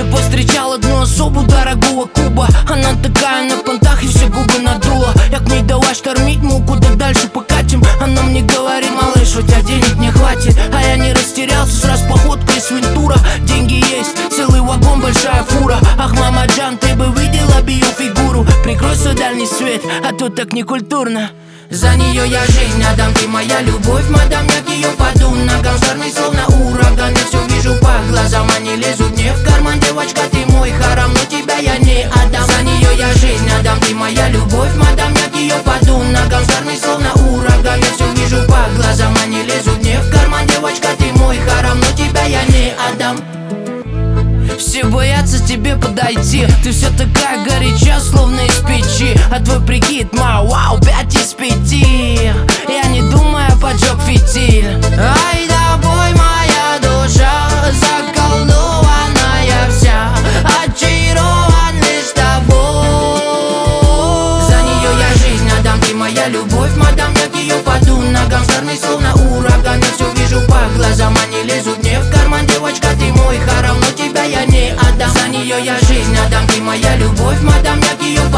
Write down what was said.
Я повстречал одну особу дорогого куба. Она такая на понтах и все губы надула. Я к ней давай штормить, мол, куда дальше покатим. Она мне говорит: малыш, у тебя денег не хватит. А я не растерялся, сразу походка из Вентура. Деньги есть, целый вагон, большая фура. Ах, мама Джан, ты бы видела бы ее фигуру. Прикрой свой дальний свет, а то так некультурно. За нее я жизнь отдам, ты моя любовь, мадам. Я к ее паду ногам, черный словно ураган. Я все вижу по глазам, они лезут мне в карман. Девочка, ты мой харам, но тебя я не отдам. За нее я жизнь отдам, ты моя любовь, мадам. Я к ее паду ногам, черный словно ураган. Я все вижу по глазам, они лезут мне в карман. Девочка, ты мой харам, но тебя я не отдам. Все боятся тебе подойти, ты все такая горяча, словно из печи. А твой прикид, вау, 5 из 5. Я не думаю, поджег фитиль. Ай, тобой моя душа, заколдованная вся, очарован лишь тобой. За нее я жизнь отдам, ты моя любовь, мадам. Я к ее паду ногам, черный словно ураган. Я все вижу по глазам, они лезут мне в карман. Девочка, ты мой харам, но тебя я не отдам. За нее я жизнь отдам, ты моя любовь, мадам. Я к ее